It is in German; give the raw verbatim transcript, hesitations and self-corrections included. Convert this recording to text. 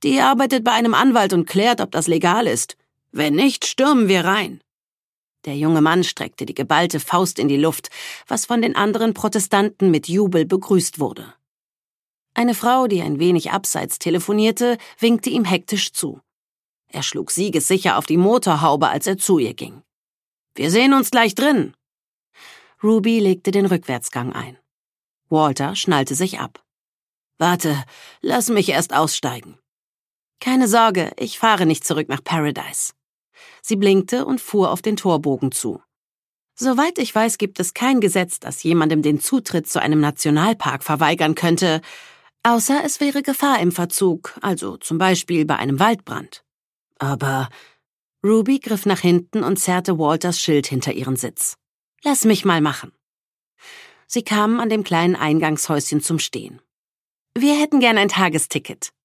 Die arbeitet bei einem Anwalt und klärt, ob das legal ist. Wenn nicht, stürmen wir rein.« Der junge Mann streckte die geballte Faust in die Luft, was von den anderen Protestanten mit Jubel begrüßt wurde. Eine Frau, die ein wenig abseits telefonierte, winkte ihm hektisch zu. Er schlug siegessicher auf die Motorhaube, als er zu ihr ging. »Wir sehen uns gleich drin.« Ruby legte den Rückwärtsgang ein. Walter schnallte sich ab. »Warte, lass mich erst aussteigen.« »Keine Sorge, ich fahre nicht zurück nach Paradise.« Sie blinkte und fuhr auf den Torbogen zu. »Soweit ich weiß, gibt es kein Gesetz, das jemandem den Zutritt zu einem Nationalpark verweigern könnte, außer es wäre Gefahr im Verzug, also zum Beispiel bei einem Waldbrand.« »Aber...« Ruby griff nach hinten und zerrte Walters Schild hinter ihren Sitz. »Lass mich mal machen.« Sie kamen an dem kleinen Eingangshäuschen zum Stehen. »Wir hätten gern ein Tagesticket.«